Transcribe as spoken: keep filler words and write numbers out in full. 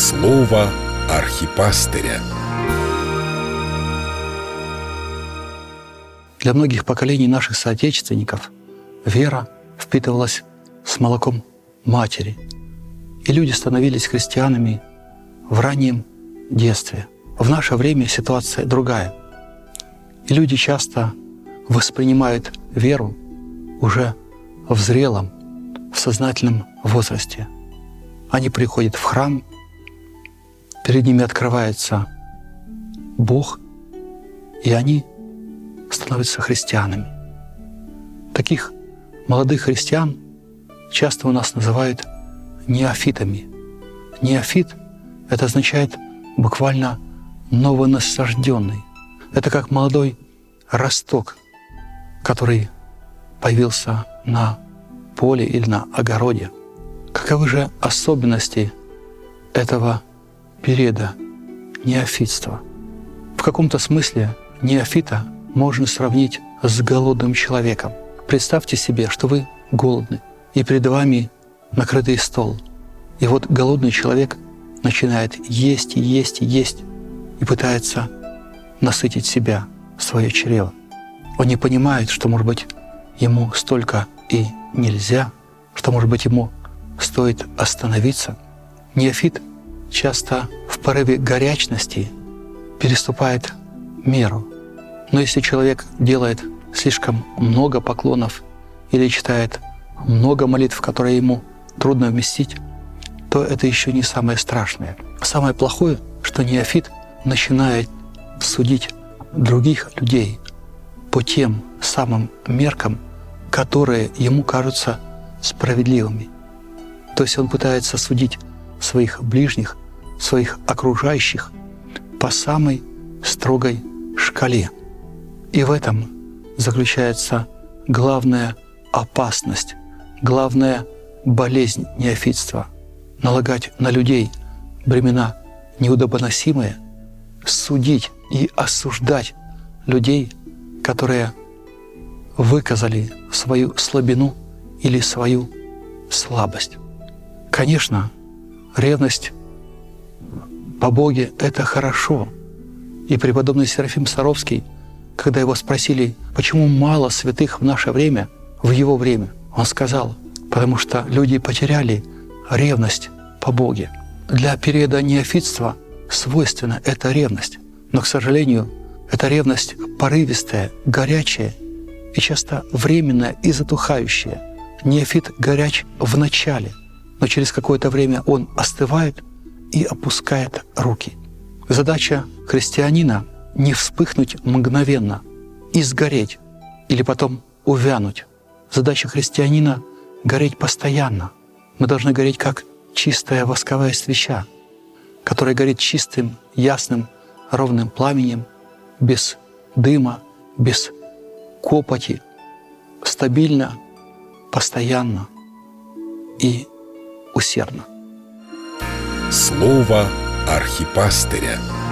Слово архипастыря. Для многих поколений наших соотечественников вера впитывалась с молоком матери, и люди становились христианами в раннем детстве. В наше время ситуация другая, и люди часто воспринимают веру уже в зрелом, в сознательном возрасте. Они приходят в храм, перед ними открывается Бог, и они становятся христианами. Таких молодых христиан часто у нас называют неофитами. Неофит — это означает буквально новонасажденный. Это как молодой росток, который появился на поле или на огороде. Каковы же особенности этого периода неофитства? В каком-то смысле неофита можно сравнить с голодным человеком. Представьте себе, что вы голодны, и перед вами накрытый стол. И вот голодный человек начинает есть, есть, есть, и пытается насытить себя, свое чрево. Он не понимает, что, может быть, ему столько и нельзя, что, может быть, ему стоит остановиться. Неофит часто в порыве горячности переступает меру. Но если человек делает слишком много поклонов или читает много молитв, которые ему трудно вместить, то это еще не самое страшное. Самое плохое, что неофит начинает судить других людей по тем самым меркам, которые ему кажутся справедливыми. То есть он пытается судить своих ближних, своих окружающих по самой строгой шкале. И в этом заключается главная опасность, главная болезнь неофитства — налагать на людей бремена неудобоносимые, судить и осуждать людей, которые выказали свою слабину или свою слабость. Конечно, ревность по Боге — это хорошо. И преподобный Серафим Саровский, когда его спросили, почему мало святых в наше время, в его время, он сказал: потому что люди потеряли ревность по Боге. Для периода неофитства свойственна эта ревность, но, к сожалению, эта ревность порывистая, горячая и часто временная и затухающая. Неофит горяч в начале, но через какое-то время он остывает и опускает руки. Задача христианина — не вспыхнуть мгновенно и сгореть, или потом увянуть. Задача христианина — гореть постоянно. Мы должны гореть как чистая восковая свеча, которая горит чистым, ясным, ровным пламенем, без дыма, без копоти, стабильно, постоянно и усердно. Слово архипастыря.